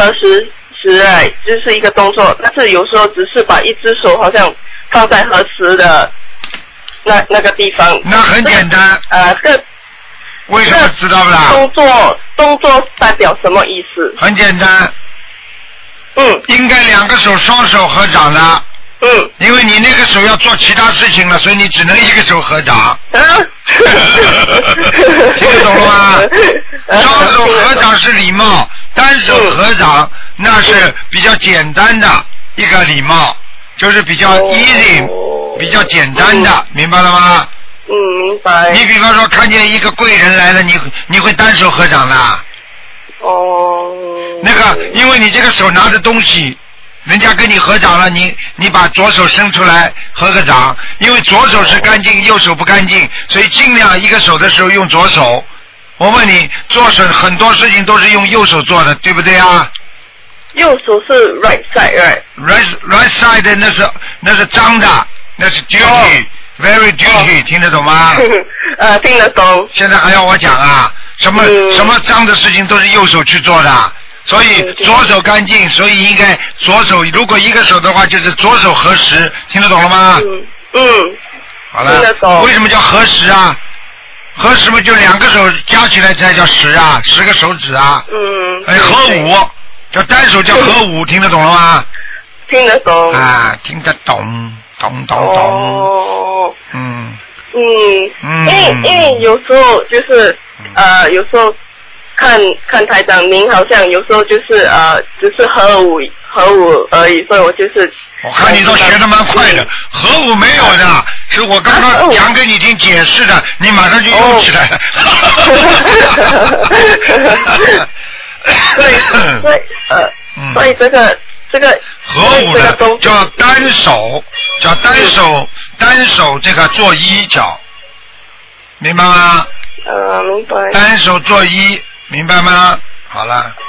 时来就是一个动作，但是有时候只是把一只手好像放在合十的那个地方。 那很简单。为什么知道不啦？ 动作代表什么意思？ 很简单。应该2个手双手合掌的。因为你那个手要做其他事情了，所以你只能1个手合掌。听得懂了吗？双手合掌是礼貌，单手合掌那是比较简单的一个礼貌，就是比较 easy，比较简单的，明白了吗？ 明白。 你比方说看见一个贵人来了，你会单手合掌的？那个，因为你这个手拿着东西，人家跟你合掌了，你把左手伸出来合个掌，因为左手是干净，右手不干净，所以尽量1个手的时候用左手。我问你，做很多事情都是用右手做的，对不对啊？ 右手是 right side right side 那是脏的，那是 duty。Very duty， 听得懂吗？ 听得懂。 现在还要我讲啊？什么脏的事情都是右手去做的，所以左手干净，所以应该左手。如果1个手的话，就是左手合十，听得懂了吗？好了。听得懂。为什么叫合十啊？合十嘛，就2个手加起来才叫10啊，10个手指啊。合舞叫单手叫合舞，听得懂了吗？ 听得懂。 听得懂。懂。 因为有时候就是有时候看台长您好像有时候就是只是合舞而已，所以我就是。 我看你都学得蛮快的，合舞没有的，是我刚刚讲给你听解释的，你马上就用起来了。 所以这个合舞的叫单手这个做1脚，明白吗？ 明白。 单手做1，明白吗？好了。